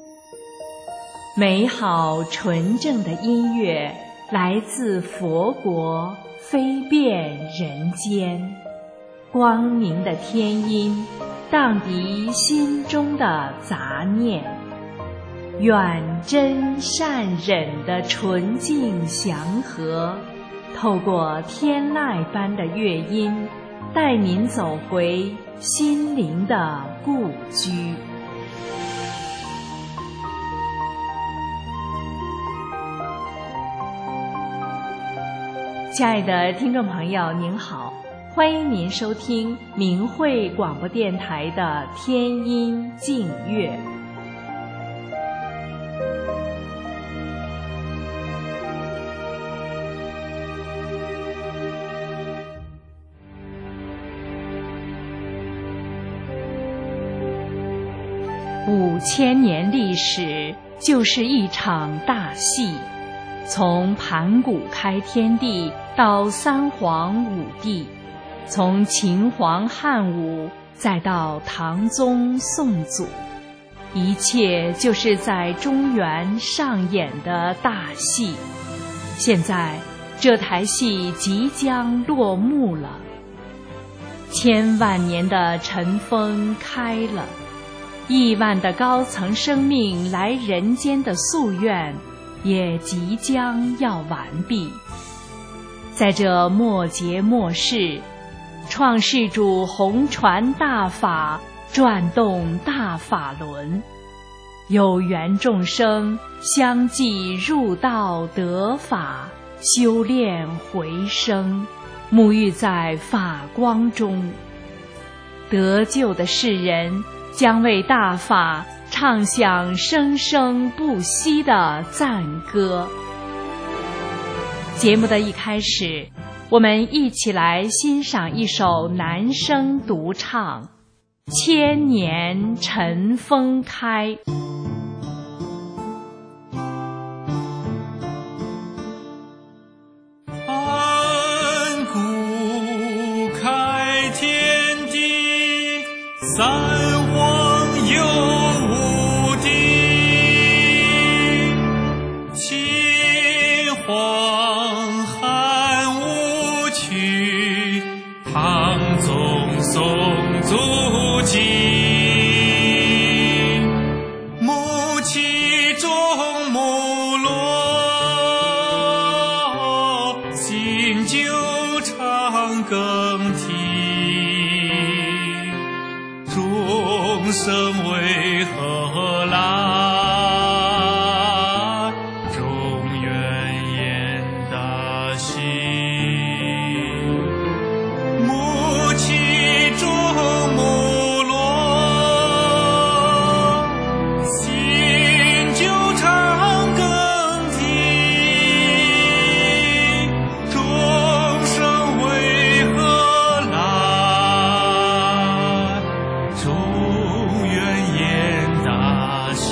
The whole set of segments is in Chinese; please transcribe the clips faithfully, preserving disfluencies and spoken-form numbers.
美好纯正的音乐来自佛国，飞遍人间。光明的天音荡涤心中的杂念，愿真善忍的纯净祥和透过天籁般的乐音，带您走回心灵的故居。亲爱的听众朋友您好，欢迎您收听明慧广播电台的天音净乐。五千年历史就是一场大戏，从盘古开天地到三皇五帝，从秦皇汉武再到唐宗宋祖，一切就是在中原上演的大戏。现在这台戏即将落幕了，千万年的尘封开了，亿万的高层生命来人间的夙愿也即将要完毕。在这末节末世，创世主弘传大法，转动大法轮，有缘众生相继入道得法，修炼回生，沐浴在法光中。得救的世人将为大法唱响生生不息的赞歌。节目的一开始，我们一起来欣赏一首男声独唱《千年尘封开》。 盘古开天地，三皇有五帝，秦皇汉武曲，唐宗宋祖纪，母其中母落，新旧常更替，众生为何来？中原演大戏，母其中母落，新旧常更替，众生为何来？中原演大戏。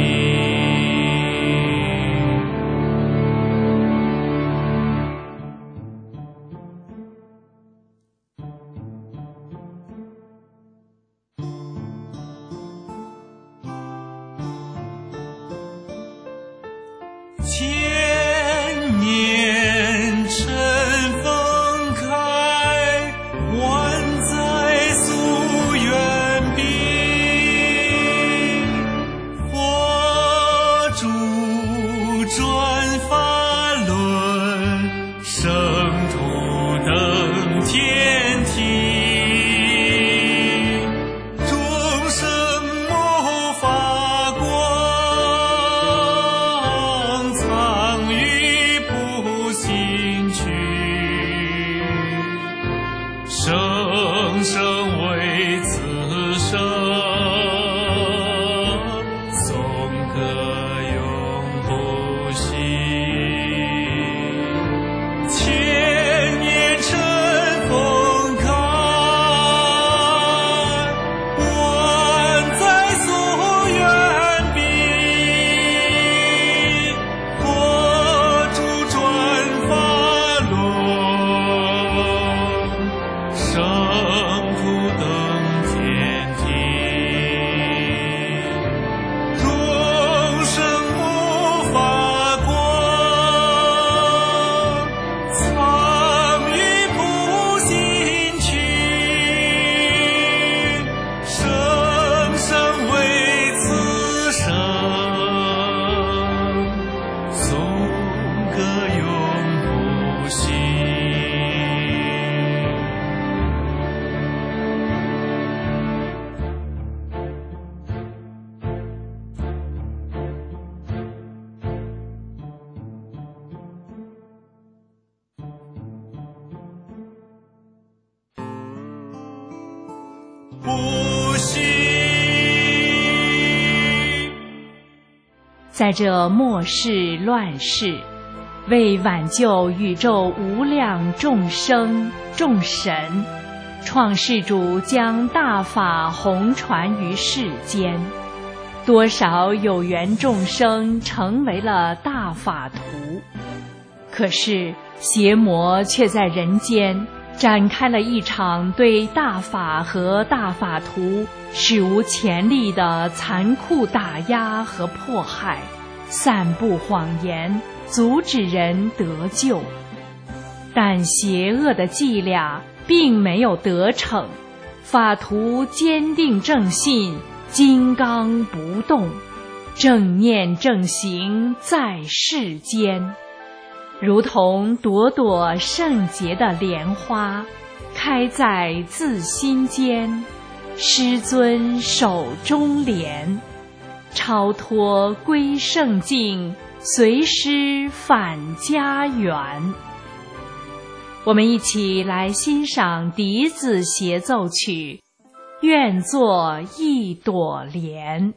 千年尘封开，万载夙愿毕，佛主转法轮，圣徒登天梯，众生谋法光，参不息。 在这末世乱世，为挽救宇宙无量众生众神，创世主将大法弘传于世间，多少有缘众生成为了大法徒。可是邪魔却在人间展开了一场对大法和大法徒史无前例的残酷打压和迫害，散布谎言，阻止人得救。但邪恶的伎俩并没有得逞，法徒坚定正信，金刚不动，正念正行在世间，如同朵朵圣洁的莲花，开在自心间，师尊手中莲，超脱归圣境，随师返家园。我们一起来欣赏笛子协奏曲，愿作一朵莲。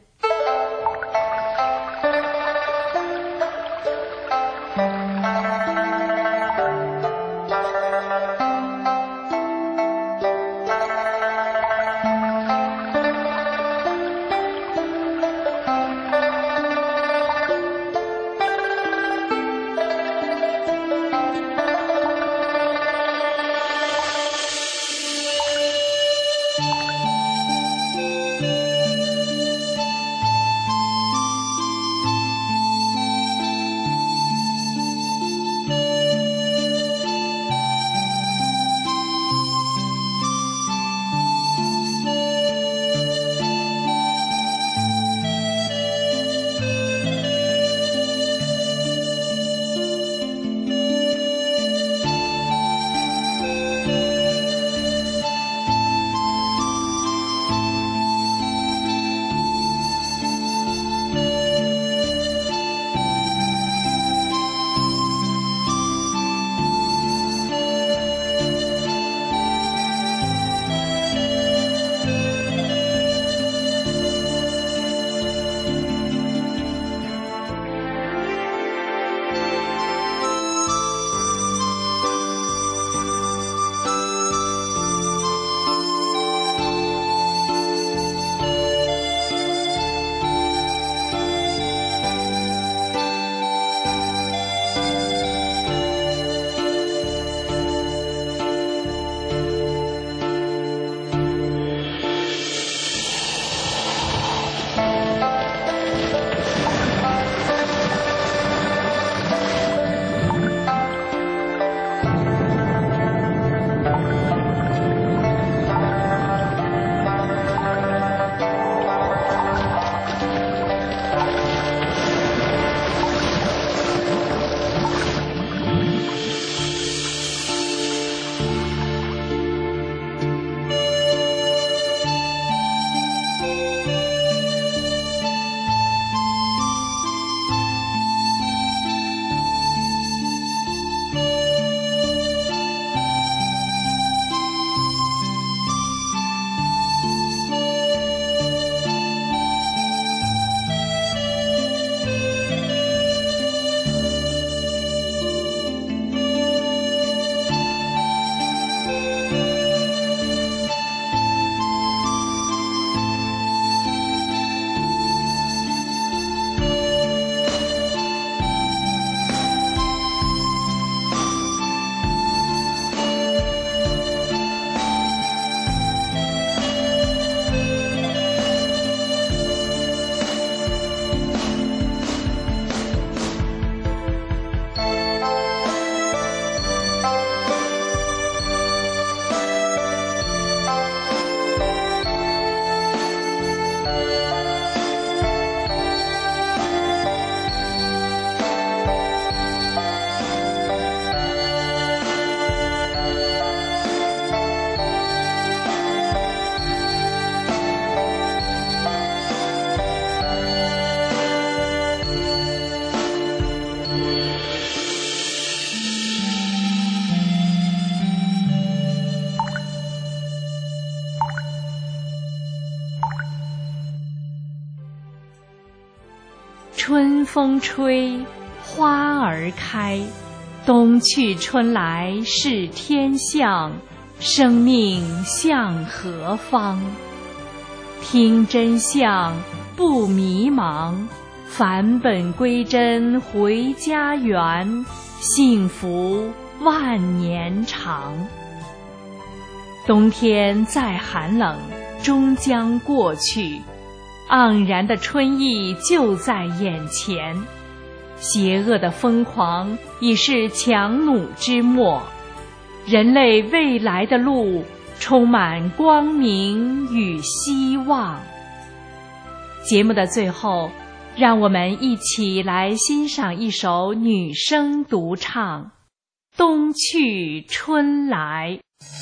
春风吹，花儿开，冬去春来是天象，生命向何方？听真相不迷茫，返本归真回家园，幸福万年长。冬天再寒冷终将过去，盎然的春意就在眼前，邪恶的疯狂已是强弩之末，人类未来的路充满光明与希望。节目的最后，让我们一起来欣赏一首女声独唱《冬去春来》。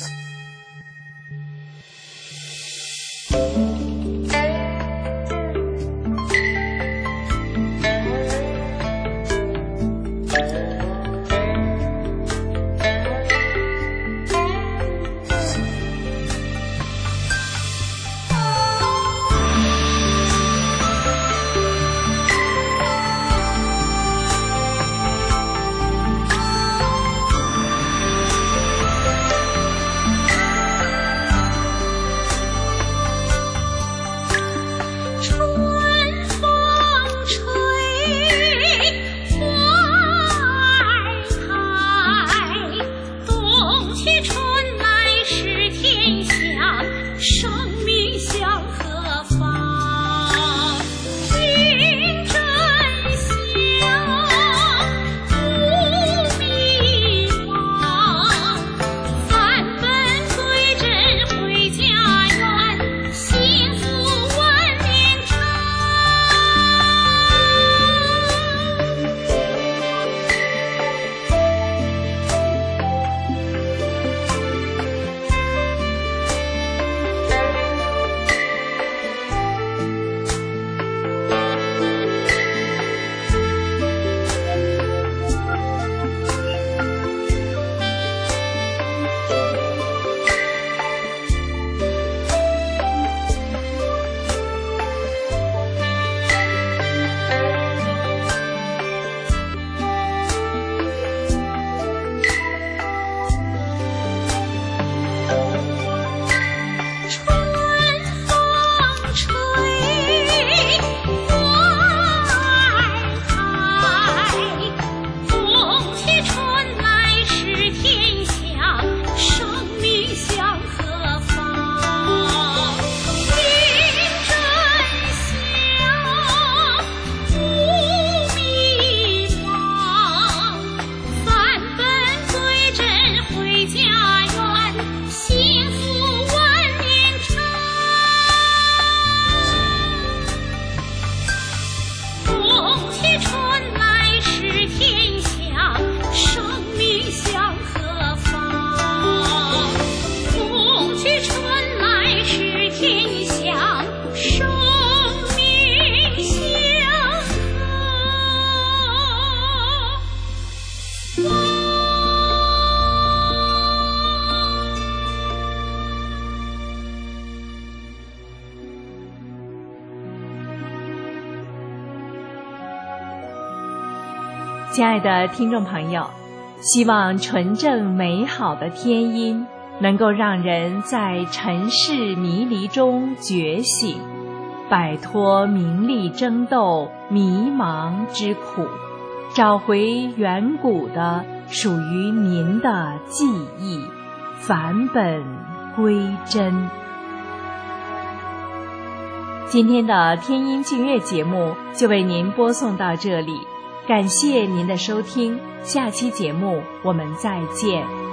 亲爱的听众朋友，希望纯正美好的天音能够让人在尘世迷离中觉醒，摆脱名利争斗迷茫之苦，找回远古的属于您的记忆，返本归真。今天的天音净月节目就为您播送到这里，感谢您的收听，下期节目我们再见。